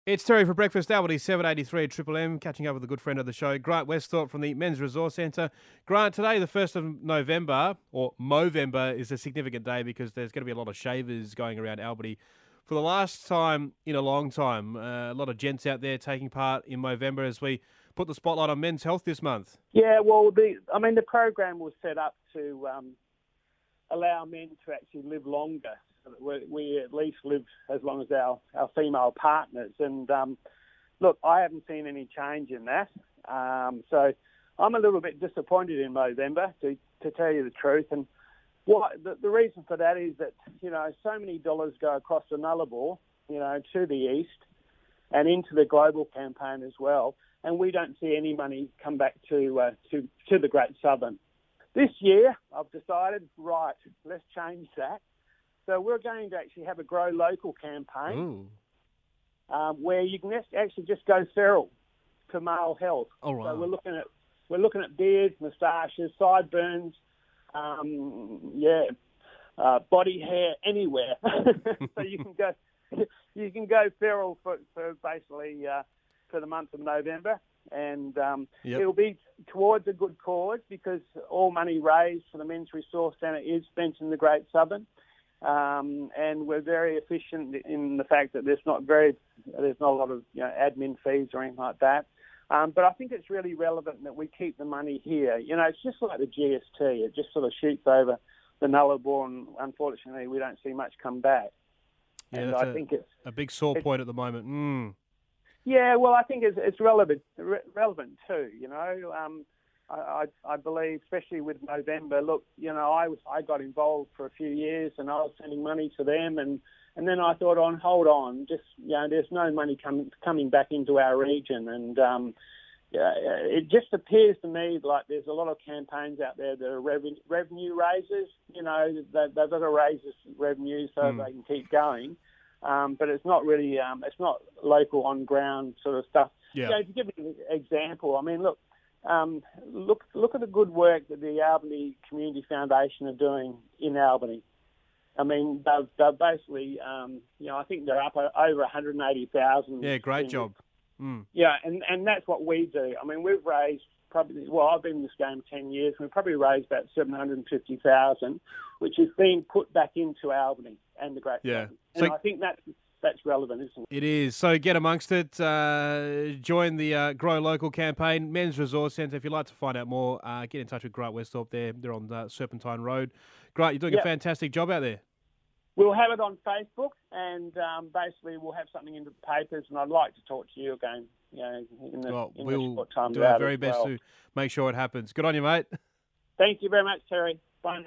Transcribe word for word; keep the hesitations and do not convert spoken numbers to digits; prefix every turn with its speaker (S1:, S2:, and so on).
S1: It's Terry for Breakfast, Albany seven eighty-three at Triple M, catching up with a good friend of the show, Grant Westhorpe from the Men's Resource Centre. Grant, today, the first of November, or Movember, is a significant day because there's going to be a lot of shavers going around Albany. For the last time in a long time, uh, a lot of gents out there taking part in Movember as we put the spotlight on men's health this month.
S2: Yeah, well, the I mean, the program was set up to um, allow men to actually live longer, so that we, we at least live as long as our, our female partners. And um, look, I haven't seen any change in that. Um, so I'm a little bit disappointed in Movember, to, to tell you the truth. And what the, the reason for that is that, you know, so many dollars go across the Nullarbor, you know, to the east and into the global campaign as well. And we don't see any money come back to uh, to, to the Great Southern. This year, I've decided, right, let's change that. So we're going to actually have a Grow Local campaign um, where you can actually just go feral to male health.
S1: All right.
S2: So we're looking at we're looking at beards, moustaches, sideburns, um, yeah, uh, body hair, anywhere. So you can go you can go feral for, for basically uh, for the month of November. And um,
S1: Yep.
S2: it'll be towards a good cause because all money raised for the Men's Resource Centre is spent in the Great Southern. Um, and we're very efficient in the fact that there's not very, there's not a lot of you know, admin fees or anything like that. Um, but I think it's really relevant that we keep the money here. You know, it's just like the G S T. It just sort of shoots over the Nullarbor, and unfortunately we don't see much come back.
S1: Yeah,
S2: and
S1: that's
S2: I
S1: a,
S2: think it's
S1: a big sore point at the moment. Mm.
S2: Yeah, well, I think it's, it's relevant, re- relevant too. You know, um, I, I, I believe, especially with November. Look, you know, I was I got involved for a few years, and I was sending money to them, and, and then I thought, on hold on, just you know, there's no money coming coming back into our region, and um, yeah, it just appears to me like there's a lot of campaigns out there that are revenue, revenue raisers. You know, they, they've got to raise this revenue so
S1: Mm.
S2: they can keep going. Um, but it's not really, um, it's not local on-ground sort of stuff.
S1: Yeah.
S2: You know, to give you an example, I mean, look, um, look, look at the good work that the Albany Community Foundation are doing in Albany. I mean, they've, they've basically, um, you know, I think they're up over one hundred eighty thousand.
S1: Yeah, great job. Mm.
S2: Yeah, and, and that's what we do. I mean, we've raised probably, well, I've been in this game ten years, and we've probably raised about seven hundred fifty thousand, which is being put back into Albany and the Great
S1: Yeah.
S2: Southern. And
S1: So-
S2: I think that's, that's relevant, isn't it?
S1: It is. So get amongst it. Uh, join the uh, Grow Local campaign, Men's Resource Centre. If you'd like to find out more, uh, get in touch with Grant Westhorpe there. They're on uh, Serpentine Road. Grant, you're doing
S2: Yep.
S1: a fantastic job out there.
S2: We'll have it on Facebook, and um, basically we'll have something in the papers, and I'd like to talk to you again, you know, in the,
S1: Well,
S2: in the
S1: we'll
S2: short time
S1: do
S2: we're
S1: our
S2: out
S1: very
S2: as
S1: best
S2: well.
S1: to make sure it happens. Good on you, mate.
S2: Thank you very much, Terry.